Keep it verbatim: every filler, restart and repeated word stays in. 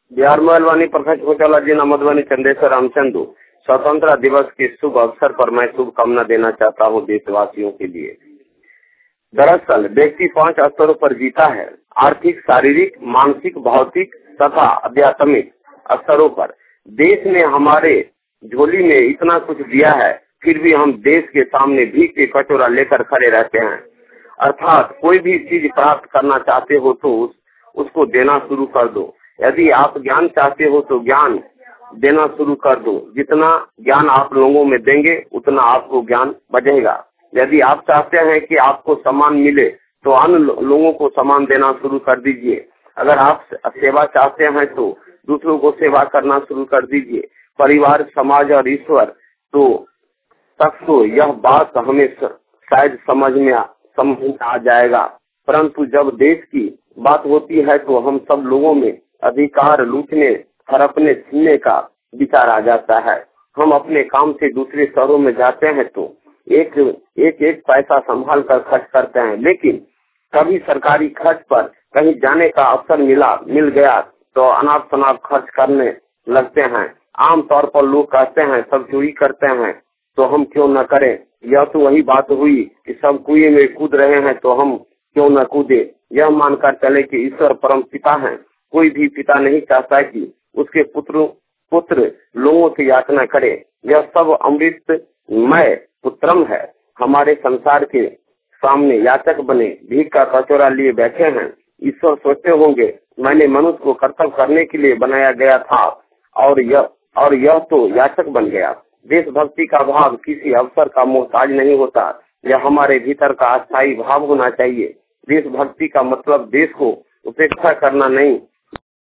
बिहार महलवानी प्रखंड कोचाला जिला मधुबनी चंदेश्वर रामचंदू। स्वतंत्रता दिवस के शुभ अवसर पर मैं शुभकामना देना चाहता हूँ देशवासियों के लिए। दरअसल व्यक्ति पांच स्तरों पर जीता है, आर्थिक, शारीरिक, मानसिक, भौतिक तथा आध्यात्मिक स्तरों पर। देश ने हमारे झोली में इतना कुछ दिया है, फिर भी हम देश के सामने भीख के कटोरा लेकर खड़े रहते हैं। अर्थात कोई भी चीज प्राप्त करना चाहते हो तो उस, उसको देना शुरू कर दो। यदि आप ज्ञान चाहते हो तो ज्ञान देना शुरू कर दो। जितना ज्ञान आप लोगों में देंगे उतना आपको ज्ञान बढ़ेगा। यदि आप चाहते हैं कि आपको सम्मान मिले तो अन्य लोगों को सम्मान देना शुरू कर दीजिए। अगर आप सेवा चाहते हैं तो दूसरों को सेवा करना शुरू कर दीजिए। परिवार, समाज और ईश्वर तो तक तो यह बात हमें शायद समझ में समझ में आ जाएगा, परंतु जब देश की बात होती है तो हम सब लोगों में अधिकार लूटने, हड़पने, छीनने का विचार आ जाता है। हम अपने काम से दूसरे शहरों में जाते हैं तो एक एक एक पैसा संभाल कर खर्च करते हैं, लेकिन कभी सरकारी खर्च पर कहीं जाने का अवसर मिला मिल गया तो अनाप शनाप खर्च करने लगते हैं। आमतौर पर लोग कहते हैं सब चोरी करते हैं तो हम क्यों न करें। यह तो वही बात हुई कि सब कुएं में कूद रहे हैं तो हम क्यों न कूदे। यह मानकर चले कि ईश्वर परम पिता है। कोई भी पिता नहीं चाहता कि उसके पुत्र पुत्र लोगों से याचना करे। यह सब अमृतमय पुत्रम है। हमारे संसार के सामने याचक बने भीख का कटोरा लिए बैठे हैं। ईश्वर सोचते होंगे मैंने मनुष्य को कर्तव्य करने के लिए बनाया गया था और यह और यह तो याचक बन गया। देशभक्ति का भाव किसी अवसर का मोहताज नहीं होता। यह हमारे भीतर का अस्थायी भाव होना चाहिए। देशभक्ति का मतलब देश को उपेक्षा करना नहीं,